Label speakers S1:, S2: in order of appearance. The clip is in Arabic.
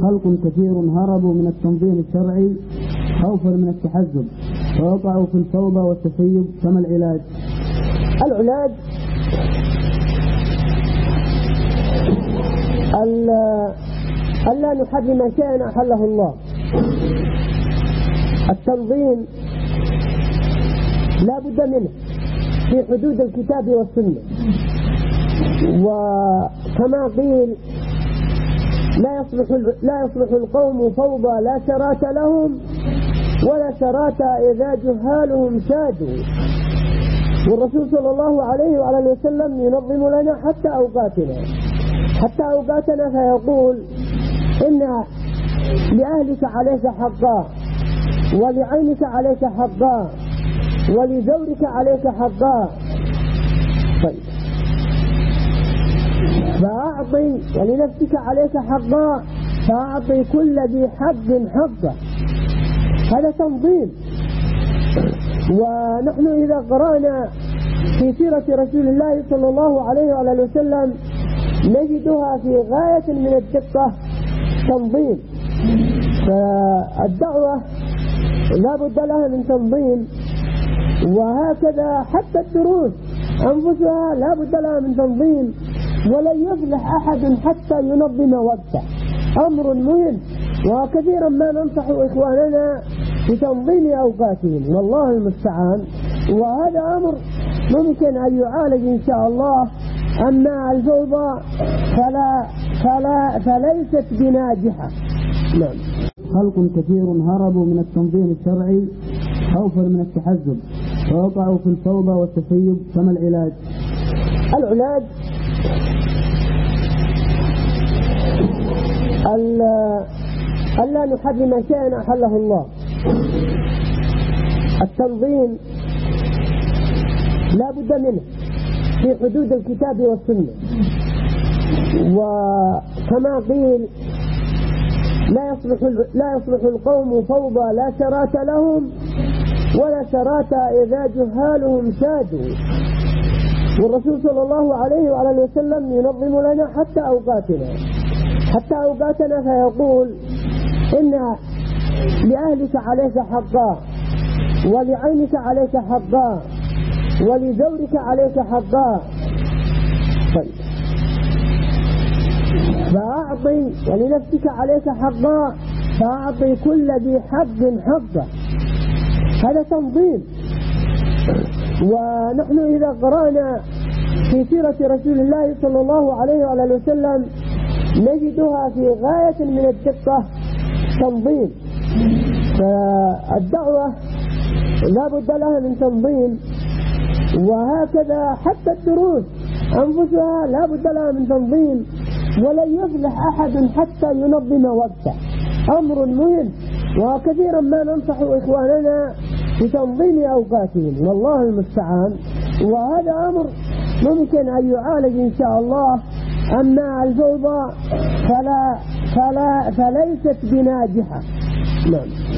S1: خلق كثير هربوا من التنظيم الشرعي خوفا من التحزب ووقعوا في الفوضى والتسيب، فما العلاج؟
S2: العلاج ألا نحرم شيئا أحله الله. التنظيم لا بد منه في حدود الكتاب والسنة، وكما قيل لا يصلح القوم فوضى لا شرات لهم ولا شرات إذا جهالهم سادوا. والرسول صلى الله عليه وعلى وسلم ينظم لنا حتى أوقاتنا فيقول إن لأهلك عليك حقا، ولعينك عليك حقا، ولزورك عليك حقا. طيب، فأعطي ولنفسك عليك حقا فأعطي كل ذي حق حقه. هذا تنظيم. ونحن إذا قرأنا في سيرة رسول الله صلى الله عليه وعلى وسلم نجدها في غاية من الدقة تنظيم. فالدعوة لا بد لها من تنظيم، وهكذا حتى الدروس أنفسها لا بد لها من تنظيم. ولن يفلح أحد حتى ينظم وقته، أمر مهم، وكثيرا ما ننصح إخواننا بتنظيم أوقاتهم، والله المستعان. وهذا أمر ممكن أن يعالج إن شاء الله. أما الفوضى فليست بناجحة. نعم.
S1: خلق كثير هربوا من التنظيم الشرعي خوفا من التحزب ووقعوا في الفوضى والتسيب، فما العلاج؟
S2: العلاج ألا نحرم شيئا أحله الله. التنظيم لا بد منه في حدود الكتاب والسنة، وكما قيل لا يصلح القوم فوضى لا شرات لهم ولا شرات إذا جهالهم سادوا. والرسول صلى الله عليه وعلى وسلم ينظم لنا حتى أوقاتنا فيقول إن لأهلك عليك حقا، ولعينك عليك حقا، ولزورك عليك حقا. طيب، فأعطي ولنفسك عليك حقا فأعطي كل ذي حق حقه. هذا تنظيم. ونحن إذا قرأنا في سيرة رسول الله صلى الله عليه وعلى وسلم نجدها في غاية من الدقة تنظيم. فالدعوة لا بد لها من تنظيم، وهكذا حتى الدروس أنفسها لا بد لها من تنظيم. ولن يفلح أحد حتى ينظم وقته، أمر مهم، وكثيرا ما ننصح إخواننا بتنظيم أوقاتهم، والله المستعان. وهذا أمر ممكن أن يعالج إن شاء الله. أما الفوضى فليست بناجحة. نعم.